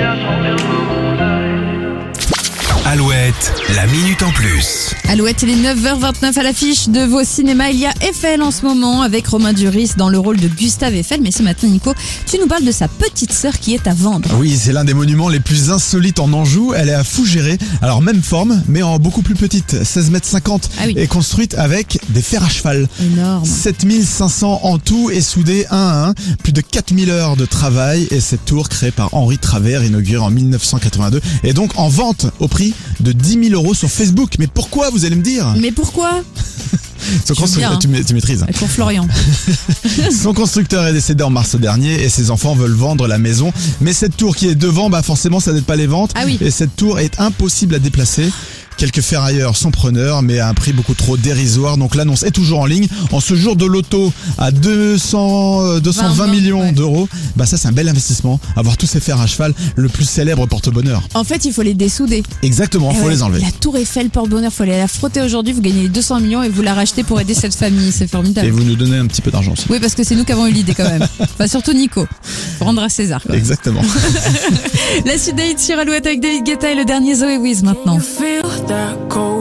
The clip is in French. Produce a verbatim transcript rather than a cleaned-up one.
Alouette, la minute en plus. Alouette, il est neuf heures vingt-neuf à l'affiche de vos cinémas. Il y a Eiffel en ce moment avec Romain Duris dans le rôle de Gustave Eiffel. Mais ce matin, Nico, tu nous parles de sa petite sœur qui est à vendre. Oui, c'est l'un des monuments les plus insolites en Anjou. Elle est à Fougéré. Alors, même forme, mais en beaucoup plus petite. seize mètres cinquante. Ah oui. Et construite avec des fers à cheval. Énorme. sept mille cinq cents en tout et soudés un à un. Plus de quatre mille heures de travail. Et cette tour, créée par Henri Travers, inaugurée en mille neuf cent quatre-vingt-deux, est donc en vente au prix de dix mille euros sur Facebook. Mais pourquoi, vous allez me dire? Mais pourquoi? Son constructeur, bien, hein. tu, ma- tu maîtrises. Pour Florian. Son constructeur est décédé en mars dernier et ses enfants veulent vendre la maison. Mais cette tour qui est devant, bah forcément ça n'aide pas les ventes. Ah oui. Et cette tour est impossible à déplacer. Quelques ferrailleurs sont preneurs, mais à un prix beaucoup trop dérisoire. Donc l'annonce est toujours en ligne. En ce jour de loto à deux cents, deux cent vingt vingt, millions ouais. d'euros, bah ça c'est un bel investissement. Avoir tous ces fers à cheval, le plus célèbre porte-bonheur. En fait, il faut les dessouder. Exactement, Eh faut ouais, les enlever. La tour Eiffel porte-bonheur, faut aller la frotter aujourd'hui. Vous gagnez les deux cents millions et vous la rachetez pour aider cette famille. C'est formidable. Et vous nous donnez un petit peu d'argent aussi. Oui, parce que c'est nous qui avons eu l'idée quand même. Enfin, surtout Nico. Faut rendre à César. Quoi. Exactement. La suite d'Aïd sur Alouette avec David Guetta et le dernier Zoé Wiz maintenant. Feel that cold